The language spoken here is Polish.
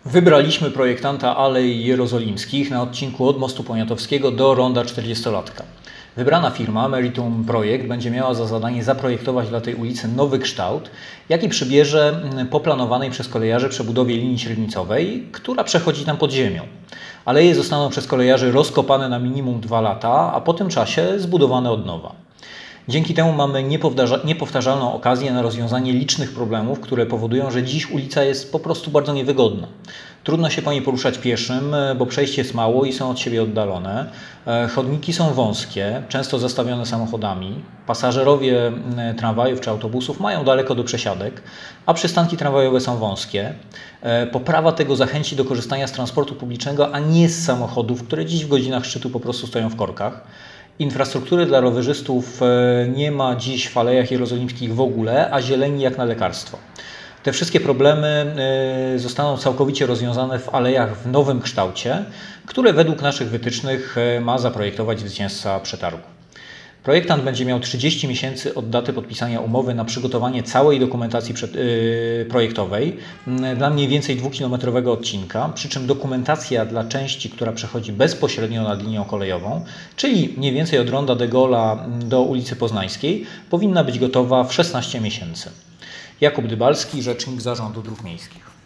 Wybraliśmy projektanta Alei Jerozolimskich na odcinku od Mostu Poniatowskiego do ronda 40-latka. Wybrana firma Meritum Projekt będzie miała za zadanie zaprojektować dla tej ulicy nowy kształt, jaki przybierze po planowanej przez kolejarzy przebudowie linii średnicowej, która przechodzi tam pod ziemią. Aleje zostaną przez kolejarzy rozkopane na minimum 2 lata, a po tym czasie zbudowane od nowa. Dzięki temu mamy niepowtarzalną okazję na rozwiązanie licznych problemów, które powodują, że dziś ulica jest po prostu bardzo niewygodna. Trudno się po niej poruszać pieszym, bo przejście jest mało i są od siebie oddalone. Chodniki są wąskie, często zastawione samochodami. Pasażerowie tramwajów czy autobusów mają daleko do przesiadek, a przystanki tramwajowe są wąskie. Poprawa tego zachęci do korzystania z transportu publicznego, a nie z samochodów, które dziś w godzinach szczytu po prostu stoją w korkach. Infrastruktury dla rowerzystów nie ma dziś w Alejach Jerozolimskich w ogóle, a zieleni jak na lekarstwo. Te wszystkie problemy zostaną całkowicie rozwiązane w alejach w nowym kształcie, które według naszych wytycznych ma zaprojektować zwycięzca przetargu. Projektant będzie miał 30 miesięcy od daty podpisania umowy na przygotowanie całej dokumentacji projektowej dla mniej więcej 2-kilometrowego odcinka, przy czym dokumentacja dla części, która przechodzi bezpośrednio nad linią kolejową, czyli mniej więcej od ronda de Gaulle'a do ulicy Poznańskiej, powinna być gotowa w 16 miesięcy. Jakub Dybalski, rzecznik Zarządu Dróg Miejskich.